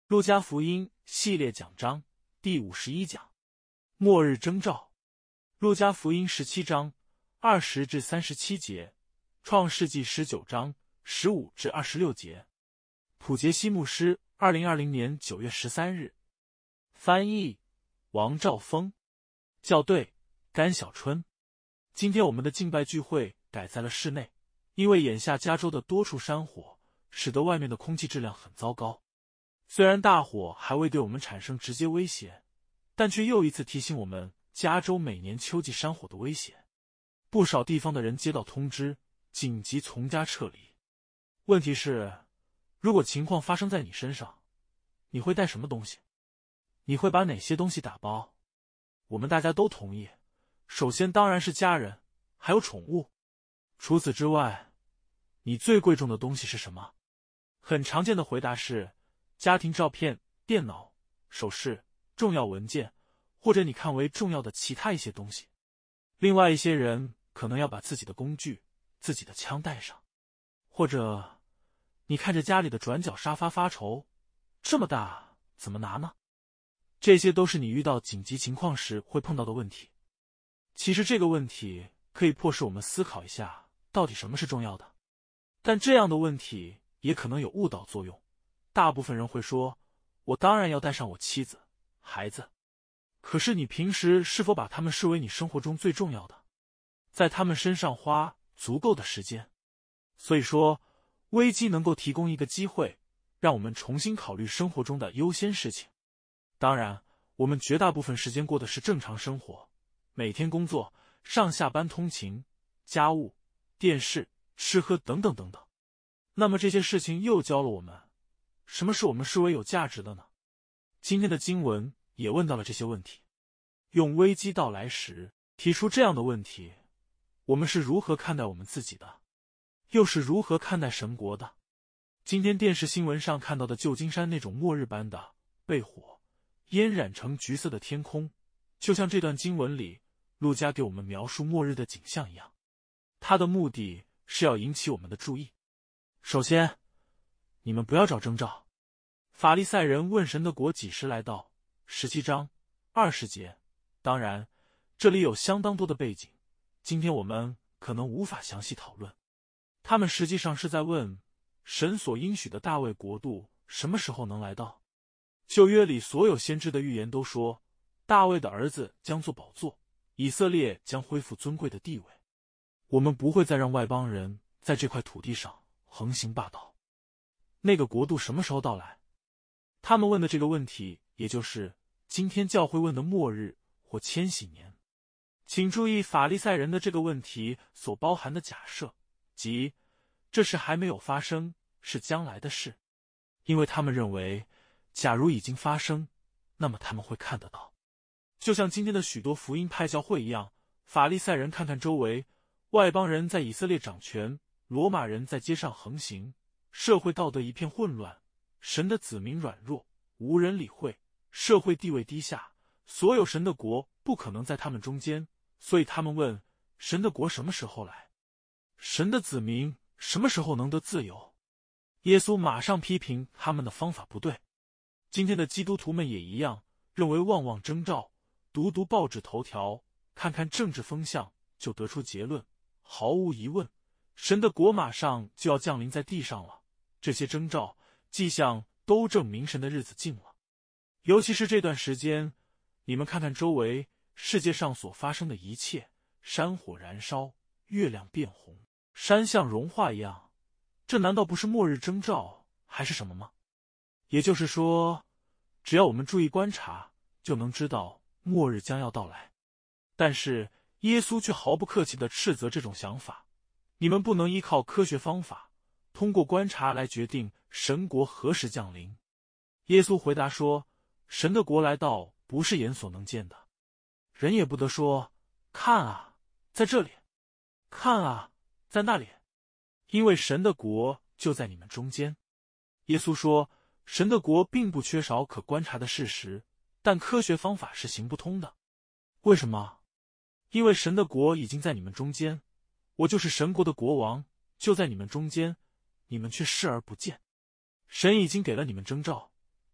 路加福音系列讲章第51讲，末日征兆。路加福音17章20至37节，创世纪19章15至26节。普杰西牧师2020年9月13日。翻译王兆峰。校对甘小春。今天我们的敬拜聚会改在了室内，因为眼下加州的多处山火使得外面的空气质量很糟糕。虽然大火还未对我们产生直接威胁，但却又一次提醒我们加州每年秋季山火的威胁。不少地方的人接到通知，紧急从家撤离。问题是，如果情况发生在你身上，你会带什么东西？你会把哪些东西打包？我们大家都同意，首先当然是家人，还有宠物。除此之外，你最贵重的东西是什么？很常见的回答是家庭照片、电脑、首饰、重要文件，或者你看为重要的其他一些东西。另外一些人可能要把自己的工具、自己的枪带上，或者你看着家里的转角沙发发愁，这么大怎么拿呢？这些都是你遇到紧急情况时会碰到的问题。其实这个问题可以迫使我们思考一下，到底什么是重要的。但这样的问题也可能有误导作用。大部分人会说，我当然要带上我妻子、孩子。可是你平时是否把他们视为你生活中最重要的？在他们身上花足够的时间？所以说，危机能够提供一个机会，让我们重新考虑生活中的优先事情。当然，我们绝大部分时间过的是正常生活，每天工作、上下班通勤、家务、电视、吃喝等等等等。那么这些事情又教了我们，什么是我们视为有价值的呢？今天的经文也问到了这些问题。用危机到来时提出这样的问题，我们是如何看待我们自己的？又是如何看待神国的？今天电视新闻上看到的旧金山那种末日般的被火烟染成橘色的天空，就像这段经文里路加给我们描述末日的景象一样。他的目的是要引起我们的注意。首先，你们不要找征兆。法利赛人问神的国几时来到，17章20节。当然，这里有相当多的背景，今天我们可能无法详细讨论。他们实际上是在问，神所应许的大卫国度什么时候能来到？旧约里所有先知的预言都说，大卫的儿子将做宝座，以色列将恢复尊贵的地位。我们不会再让外邦人在这块土地上横行霸道。那个国度什么时候到来？他们问的这个问题，也就是今天教会问的末日或千禧年。请注意法利赛人的这个问题所包含的假设，即这事还没有发生，是将来的事。因为他们认为，假如已经发生，那么他们会看得到。就像今天的许多福音派教会一样，法利赛人看看周围，外邦人在以色列掌权，罗马人在街上横行，社会道德一片混乱，神的子民软弱，无人理会，社会地位低下，所有神的国不可能在他们中间，所以他们问，神的国什么时候来？神的子民什么时候能得自由？耶稣马上批评他们的方法不对。今天的基督徒们也一样，认为望望征兆，读读报纸头条，看看政治风向，就得出结论，毫无疑问，神的国马上就要降临在地上了。这些征兆、迹象都证明神的日子近了。尤其是这段时间，你们看看周围世界上所发生的一切，山火燃烧，月亮变红，山像融化一样，这难道不是末日征兆还是什么吗？也就是说，只要我们注意观察，就能知道末日将要到来。但是耶稣却毫不客气地斥责这种想法，你们不能依靠科学方法，通过观察来决定神国何时降临。耶稣回答说，神的国来到不是眼所能见的，人也不得说，看啊，在这里，看啊，在那里，因为神的国就在你们中间。耶稣说，神的国并不缺少可观察的事实，但科学方法是行不通的。为什么？因为神的国已经在你们中间，我就是神国的国王，就在你们中间，你们却视而不见。神已经给了你们征兆，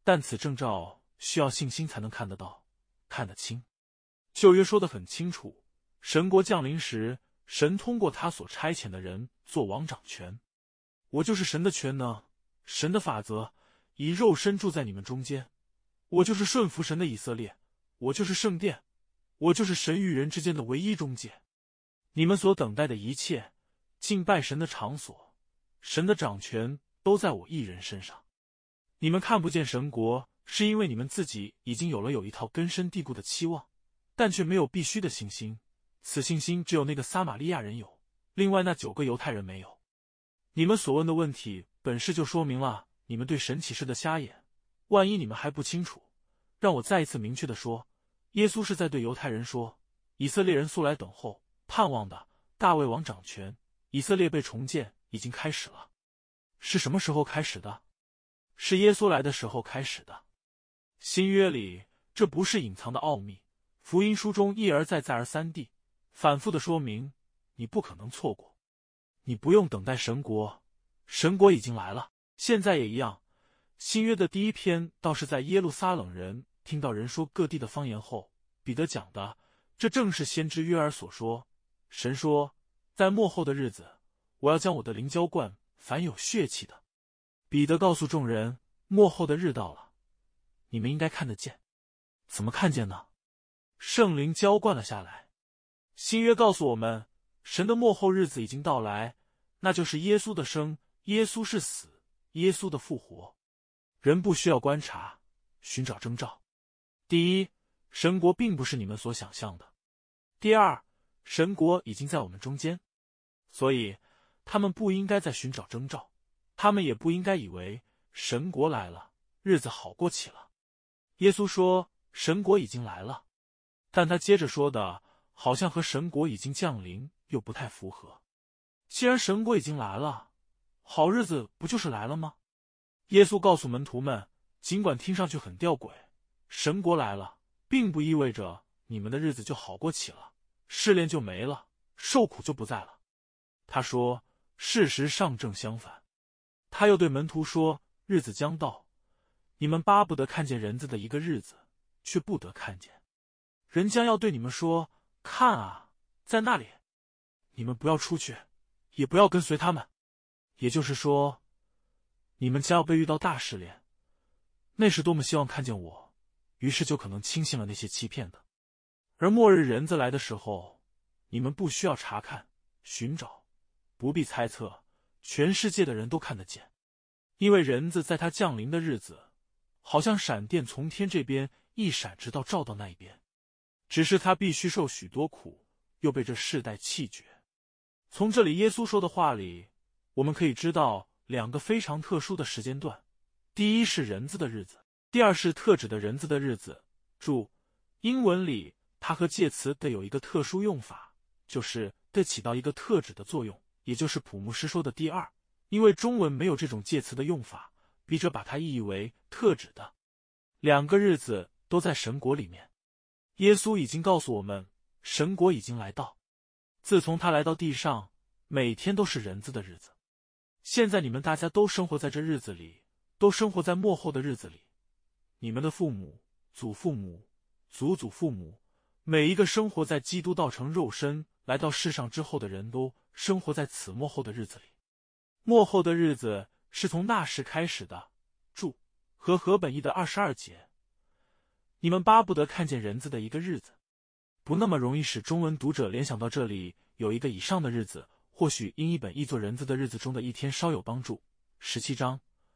但此征兆需要信心才能看得到、看得清。旧约说得很清楚，神国降临时，神通过他所差遣的人做王掌权。我就是神的全能，神的法则，以肉身住在你们中间。我就是顺服神的以色列，我就是圣殿，我就是神与人之间的唯一中介。你们所等待的一切，敬拜神的场所，神的掌权都在我一人身上。你们看不见神国，是因为你们自己已经有一套根深蒂固的期望，但却没有必须的信心。此信心只有那个撒玛利亚人有，另外那9个犹太人没有。你们所问的问题本是就说明了你们对神启示的瞎眼。万一你们还不清楚，让我再一次明确的说，耶稣是在对犹太人说，以色列人素来等候盼望的大卫王掌权，以色列被重建已经开始了。是什么时候开始的？是耶稣来的时候开始的。新约里这不是隐藏的奥秘，福音书中一而再再而三地反复的说明，你不可能错过。你不用等待神国，神国已经来了。现在也一样，新约的第一篇倒是在耶路撒冷人听到人说各地的方言后，彼得讲的，这正是先知约珥所说，神说，在末后的日子，我要将我的灵浇灌凡有血气的。彼得告诉众人，末后的日到了，你们应该看得见。怎么看见呢？圣灵浇灌了下来。新约告诉我们，神的末后日子已经到来，那就是耶稣的生，耶稣是死，耶稣的复活。人不需要观察、寻找征兆。第一，神国并不是你们所想象的。第二，神国已经在我们中间，所以他们不应该再寻找征兆，他们也不应该以为神国来了，日子好过起了。耶稣说，神国已经来了，但他接着说的好像和神国已经降临又不太符合。既然神国已经来了，好日子不就是来了吗？耶稣告诉门徒们，尽管听上去很吊诡，神国来了，并不意味着你们的日子就好过起了，试炼就没了，受苦就不在了。他说，事实上正相反。他又对门徒说，日子将到，你们巴不得看见人子的一个日子，却不得看见。人将要对你们说，看啊，在那里。你们不要出去，也不要跟随他们。也就是说，你们将要被遇到大试炼。那时多么希望看见我，于是就可能轻信了那些欺骗的。而末日人子来的时候，你们不需要查看、寻找，不必猜测，全世界的人都看得见。因为人子在他降临的日子，好像闪电从天这边一闪，直到照到那一边。只是他必须受许多苦，又被这世代弃绝。从这里耶稣说的话里，我们可以知道2个非常特殊的时间段。第一是人子的日子，第二是特指的人子的日子。注：英文里它和介词的有一个特殊用法，就是的起到一个特指的作用，也就是普牧师说的第二。因为中文没有这种介词的用法，笔者把它意译为特指的。2个日子都在神国里面。耶稣已经告诉我们，神国已经来到。自从他来到地上，每天都是人子的日子。现在你们大家都生活在这日子里，都生活在末后的日子里。你们的父母、祖父母、祖祖父母，每一个生活在基督道成肉身来到世上之后的人都生活在此末后的日子里。末后的日子是从那时开始的。注：和合本义的22节。你们巴不得看见人子的一个日子，不那么容易使中文读者联想到这里有一个以上的日子，或许因一本译作人子的日子中的一天稍有帮助。17章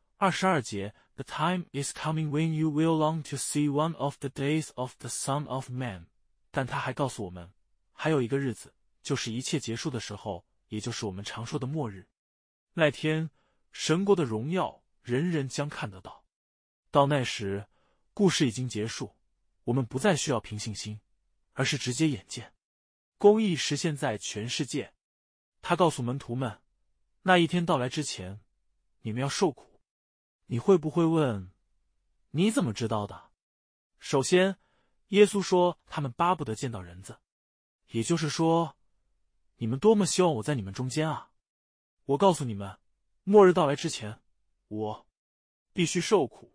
22节 The time is coming when you will long to see one of the days of the Son of Man。 但他还告诉我们，还有一个日子，就是一切结束的时候，也就是我们常说的末日。那天，神国的荣耀人人将看得到。到那时，故事已经结束，我们不再需要凭信心，而是直接眼见。公义实现在全世界。他告诉门徒们，那一天到来之前，你们要受苦。你会不会问，你怎么知道的？首先，耶稣说他们巴不得见到人子，也就是说，你们多么希望我在你们中间啊！我告诉你们，末日到来之前，我必须受苦，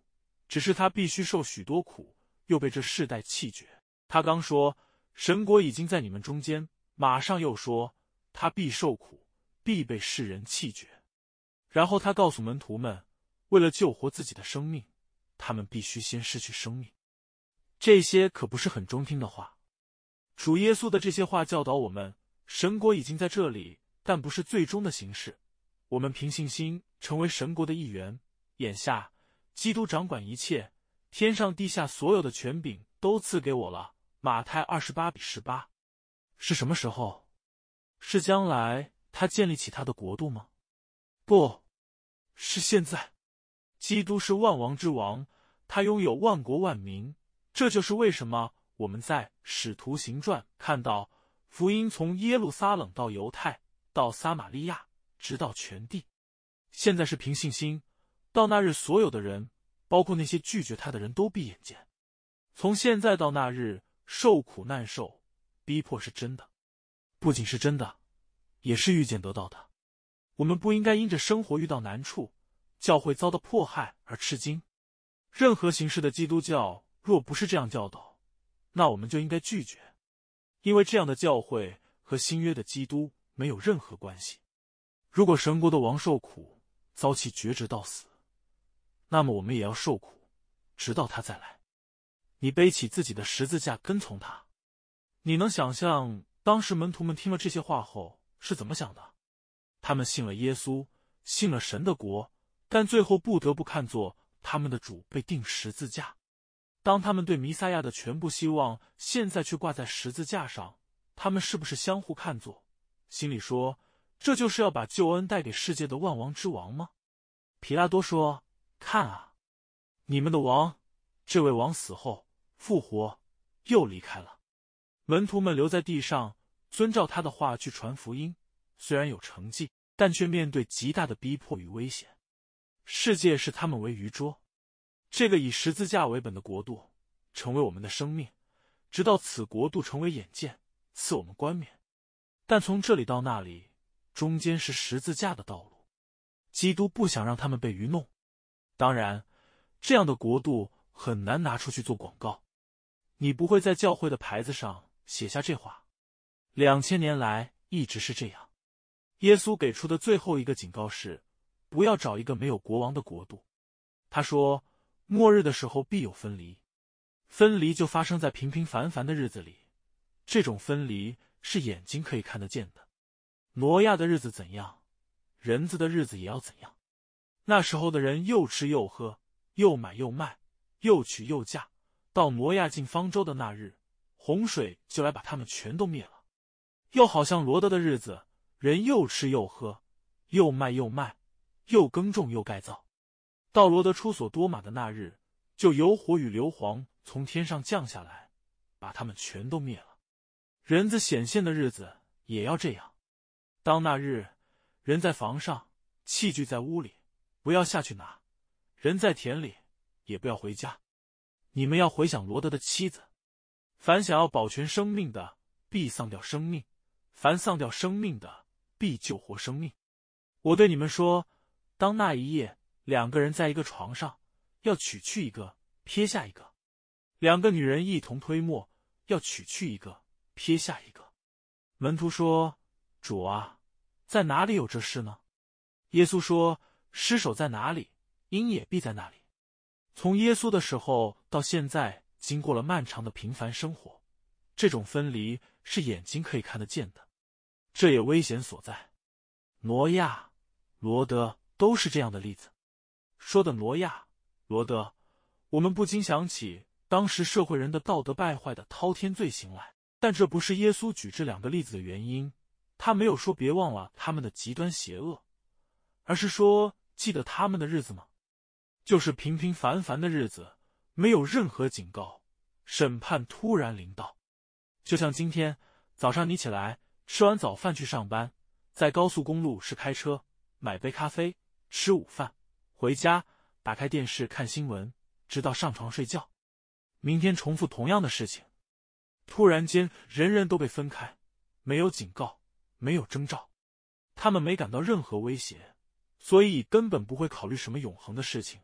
只是他必须受许多苦，又被这世代弃绝。他刚说神国已经在你们中间，马上又说他必受苦，必被世人弃绝。然后他告诉门徒们，为了救活自己的生命，他们必须先失去生命。这些可不是很中听的话。主耶稣的这些话教导我们，神国已经在这里，但不是最终的形式。我们凭信心成为神国的一员。眼下基督掌管一切，天上地下所有的权柄都赐给我了。马太28:18。是什么时候？是将来他建立起他的国度吗？不，是现在。基督是万王之王，他拥有万国万民。这就是为什么我们在《使徒行传》看到福音从耶路撒冷到犹太，到撒玛利亚，直到全地。现在是凭信心，到那日所有的人，包括那些拒绝他的人都闭眼见。从现在到那日，受苦难受，逼迫是真的，不仅是真的，也是预见得到的。我们不应该因着生活遇到难处，教会遭到迫害而吃惊。任何形式的基督教若不是这样教导，那我们就应该拒绝，因为这样的教会和新约的基督没有任何关系。如果神国的王受苦，遭其绝直到死，那么我们也要受苦，直到他再来。你背起自己的十字架跟从他。你能想象当时门徒们听了这些话后是怎么想的？他们信了耶稣，信了神的国，但最后不得不看作他们的主被钉十字架。当他们对弥赛亚的全部希望现在却挂在十字架上，他们是不是相互看作，心里说，这就是要把救恩带给世界的万王之王吗？皮拉多说，看啊，你们的王，这位王死后复活，又离开了。门徒们留在地上，遵照他的话去传福音，虽然有成绩，但却面对极大的逼迫与危险。世界视他们为愚拙。这个以十字架为本的国度，成为我们的生命，直到此国度成为眼见，赐我们冠冕。但从这里到那里，中间是十字架的道路。基督不想让他们被愚弄。当然，这样的国度很难拿出去做广告。你不会在教会的牌子上写下这话。2000年来一直是这样。耶稣给出的最后一个警告是，不要找一个没有国王的国度。他说，末日的时候必有分离，分离就发生在平平凡凡的日子里。这种分离是眼睛可以看得见的。挪亚的日子怎样，人子的日子也要怎样。那时候的人又吃又喝，又买又卖，又娶又嫁。到挪亚进方舟的那日，洪水就来把他们全都灭了。又好像罗德的日子，人又吃又喝，又卖又卖，又耕种又盖造。到罗德出所多玛的那日，就有火与硫磺从天上降下来，把他们全都灭了。人子显现的日子也要这样。当那日，人在房上，器具在屋里，不要下去拿；人在田里，也不要回家。你们要回想罗德的妻子。凡想要保全生命的，必丧掉生命；凡丧掉生命的，必救活生命。我对你们说，当那一夜2个人在一个床上，要取去一个，撇下一个；2个女人一同推磨，要取去一个，撇下一个。门徒说，主啊，在哪里有这事呢？耶稣说，尸首在哪里，鹰也必在那里。从耶稣的时候到现在，经过了漫长的平凡生活，这种分离是眼睛可以看得见的。这也危险所在。挪亚、罗德都是这样的例子。说的挪亚、罗德，我们不禁想起当时社会人的道德败坏的滔天罪行来。但这不是耶稣举这2个例子的原因。他没有说别忘了他们的极端邪恶，而是说记得他们的日子吗？就是平平凡凡的日子，没有任何警告，审判突然临到。就像今天早上你起来，吃完早饭去上班，在高速公路是开车，买杯咖啡，吃午饭，回家打开电视看新闻，直到上床睡觉。明天重复同样的事情。突然间人人都被分开，没有警告，没有征兆。他们没感到任何威胁，所以根本不会考虑什么永恒的事情，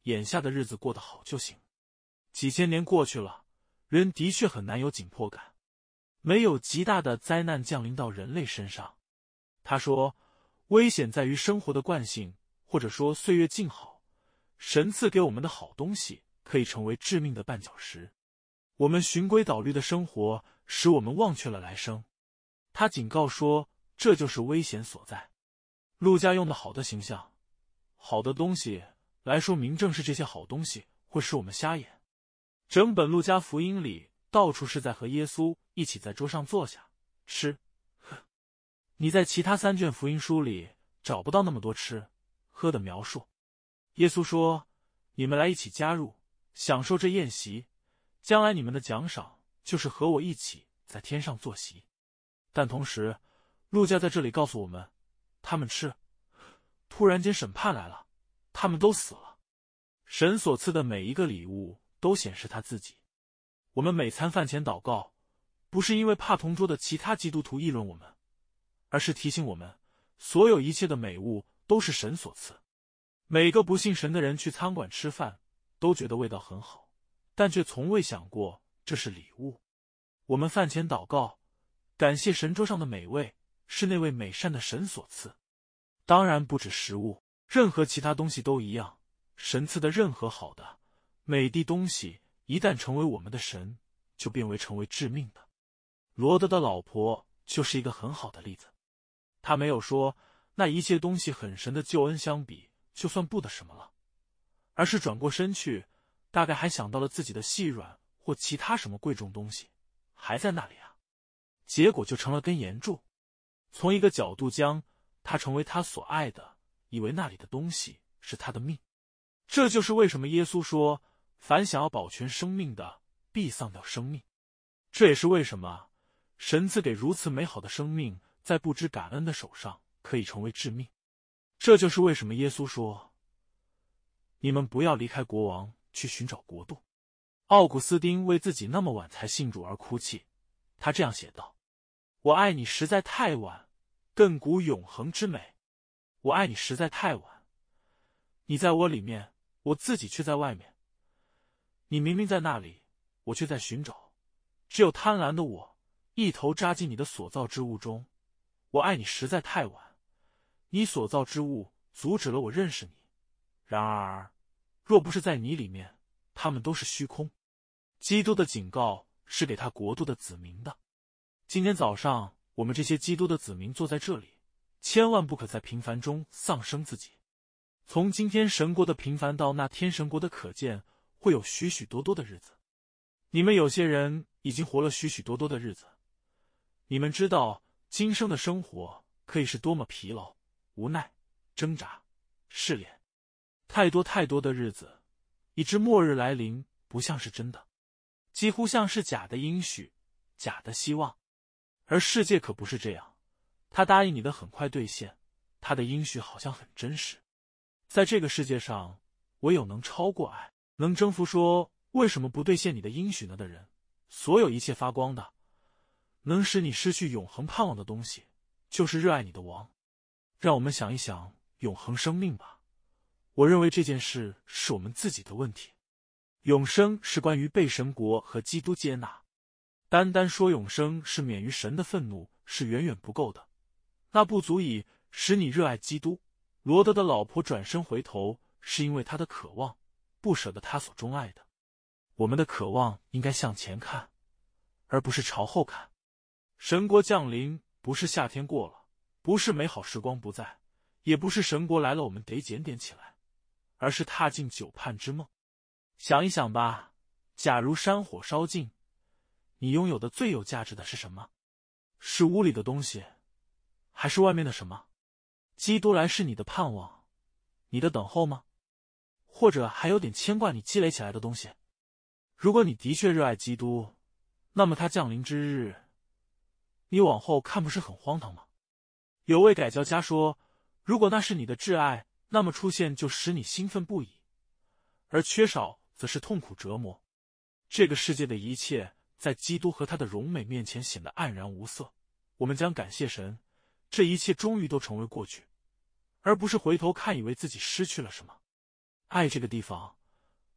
眼下的日子过得好就行。几千年过去了，人的确很难有紧迫感，没有极大的灾难降临到人类身上。他说，危险在于生活的惯性，或者说岁月静好，神赐给我们的好东西可以成为致命的绊脚石。我们循规蹈律的生活使我们忘却了来生。他警告说，这就是危险所在。陆家用的好的形象，好的东西来说明，正是这些好东西会使我们瞎眼。整本路加福音里到处是在和耶稣一起在桌上坐下吃喝。你在其他3卷福音书里找不到那么多吃喝的描述。耶稣说，你们来一起加入，享受这宴席，将来你们的奖赏就是和我一起在天上坐席。但同时，路加在这里告诉我们，他们吃，突然间审判来了，他们都死了。神所赐的每一个礼物都显示他自己。我们每餐饭前祷告，不是因为怕同桌的其他基督徒议论我们，而是提醒我们，所有一切的美物都是神所赐。每个不信神的人去餐馆吃饭，都觉得味道很好，但却从未想过这是礼物。我们饭前祷告，感谢神桌上的美味，是那位美善的神所赐。当然不止食物，任何其他东西都一样。神赐的任何好的、美的东西，一旦成为我们的神，就变为成为致命的。罗德的老婆就是一个很好的例子。他没有说那一切东西很神的救恩相比，就算不得什么了，而是转过身去，大概还想到了自己的细软或其他什么贵重东西还在那里啊，结果就成了根岩柱。从一个角度将他成为他所爱的，以为那里的东西是他的命。这就是为什么耶稣说，凡想要保全生命的，必丧掉生命。这也是为什么神赐给如此美好的生命，在不知感恩的手上可以成为致命。这就是为什么耶稣说，你们不要离开国王去寻找国度。奥古斯丁为自己那么晚才信主而哭泣，他这样写道，我爱你实在太晚，亘古永恒之美。我爱你实在太晚，你在我里面，我自己却在外面。你明明在那里，我却在寻找。只有贪婪的我，一头扎进你的所造之物中。我爱你实在太晚，你所造之物阻止了我认识你。然而，若不是在你里面，他们都是虚空。基督的警告是给他国度的子民的。今天早上，我们这些基督的子民坐在这里，千万不可在平凡中丧生自己。从今天神国的平凡到那天神国的可见，会有许许多多的日子。你们有些人已经活了许许多多的日子，你们知道今生的生活可以是多么疲劳、无奈、挣扎、试炼，太多太多的日子，以致末日来临不像是真的，几乎像是假的应许、假的希望。而世界可不是这样，他答应你的很快兑现，他的应许好像很真实。在这个世界上，唯有能超过爱，能征服说为什么不兑现你的应许呢的人，所有一切发光的，能使你失去永恒盼望的东西，就是热爱你的王。让我们想一想永恒生命吧。我认为这件事是我们自己的问题。永生是关于被神国和基督接纳，单单说永生是免于神的愤怒是远远不够的，那不足以使你热爱基督。罗德的老婆转身回头，是因为他的渴望，不舍得他所钟爱的。我们的渴望应该向前看，而不是朝后看。神国降临，不是夏天过了，不是美好时光不在，也不是神国来了我们得检点起来，而是踏进久盼之梦。想一想吧，假如山火烧尽，你拥有的最有价值的是什么？是屋里的东西，还是外面的什么？基督来是你的盼望，你的等候吗？或者还有点牵挂你积累起来的东西？如果你的确热爱基督，那么他降临之日，你往后看不是很荒唐吗？有位改教家说，如果那是你的挚爱，那么出现就使你兴奋不已，而缺少则是痛苦折磨。这个世界的一切在基督和他的荣美面前显得黯然无色，我们将感谢神，这一切终于都成为过去，而不是回头看以为自己失去了什么。爱这个地方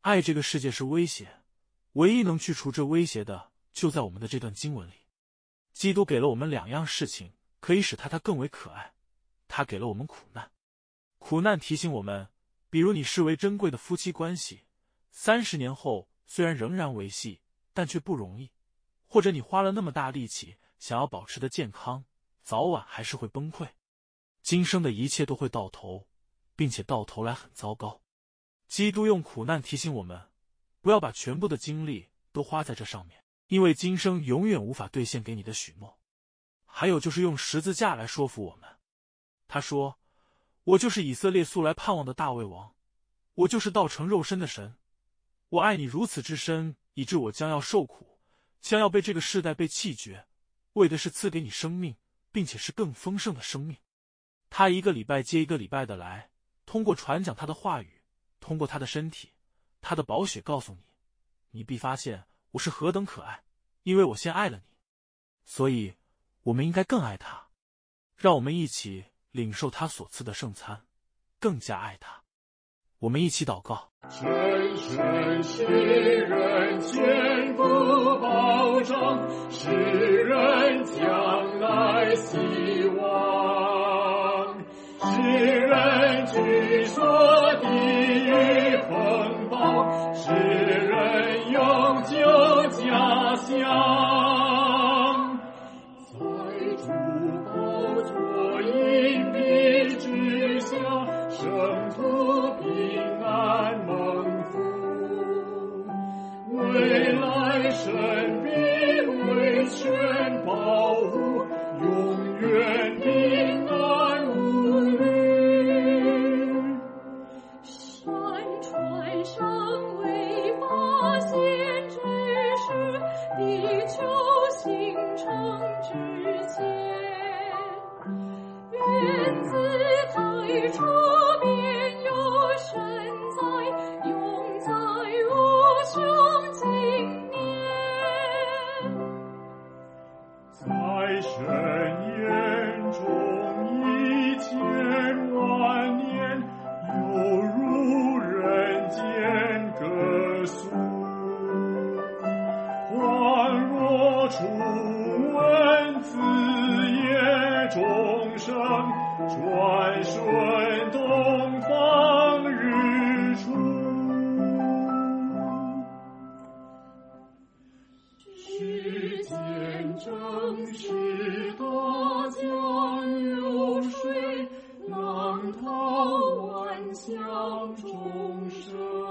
爱这个世界是威胁，唯一能去除这威胁的，就在我们的这段经文里。基督给了我们两样事情，可以使他更为可爱。他给了我们苦难，苦难提醒我们，比如你视为珍贵的夫妻关系，30年后虽然仍然维系，但却不容易；或者你花了那么大力气想要保持的健康，早晚还是会崩溃。今生的一切都会到头，并且到头来很糟糕。基督用苦难提醒我们，不要把全部的精力都花在这上面，因为今生永远无法兑现给你的许诺。还有就是用十字架来说服我们。他说，我就是以色列素来盼望的大卫王，我就是道成肉身的神，我爱你如此之深，以致我将要受苦，将要被这个世代被弃绝，为的是赐给你生命，并且是更丰盛的生命。他一个礼拜接一个礼拜的来，通过传讲他的话语，通过他的身体，他的宝血告诉你，你必发现我是何等可爱，因为我先爱了你。所以我们应该更爱他。让我们一起领受他所赐的圣餐，更加爱他。我们一起祷告。 深深世人坚固保障，世人将来希望，世人据说地狱风暴，世人永久家乡，在主宝座荫庇之下，圣徒平安蒙福，未来神必为全保护，永远平安无虑。 山川尚未发现之时，地球形成之前，原子太初便有神在，永在无穷经年。 在神眼中1000万年，犹如人间歌颂，恍若初闻子夜钟声，转瞬东方日出。世间正是大江流水，浪涛万象众生，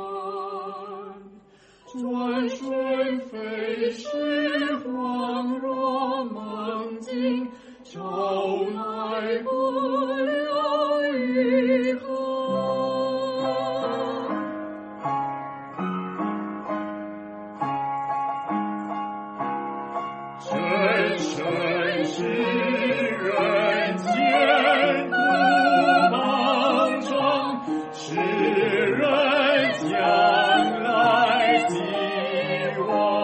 转瞬飞逝，恍若梦境，朝来不留余痕。深深世人坚固保障，世人将来希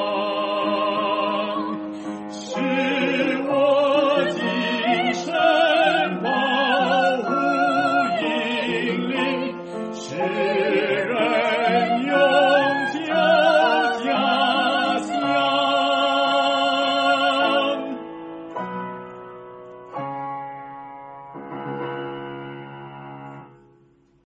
望，是我今生保护引领，世人